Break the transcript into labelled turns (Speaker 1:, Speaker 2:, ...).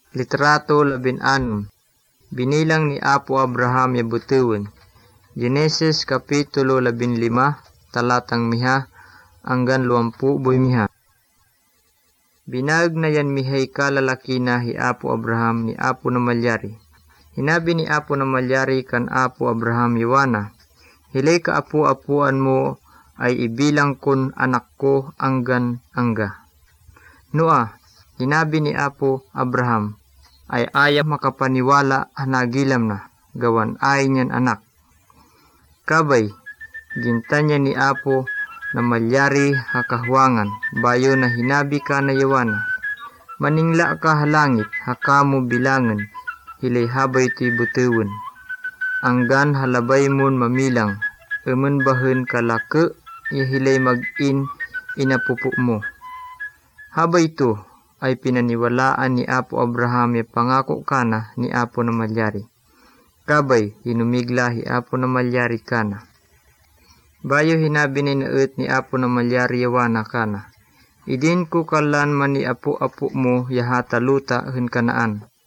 Speaker 1: Litrato 16. Binilang ni Apo Abraham ya butuwen. Genesis Kapitulo 15, talatang miha, hanggang 20 miha. Binag na yan mihay kalalaki na hi Apo Abraham ni Apo na malyari. Hinabi ni Apo na malyari kan Apo Abraham yawana, hilay ka apu-apuan mo ay ibilang kun anak ko anggan angga. Noa, hinabi ni Apo Abraham, ay ayaw makapaniwala hanagilam na, gawan ay niyan anak. Kabay, gintanya ni Apo na malyari hakahwangan, bayo na hinabi ka na yawana. Maningla ka halangit, hakamo bilangan, hilay habay ti butuwen. Anggan halabay mon mamilang, emen bahen kalake, hilay mag-in inapupo mo. Habay to, ay pinaniwalaan ni Apo Abraham ya pangako kana ni Apo na malyari. Kabay, hinumigla hi Apo na malyari kana. Bayo hinabi ni naet ni Apo na malyari yawana kana. Idin ko kalan man ni apo-apo mo yahata luta hen kanaan.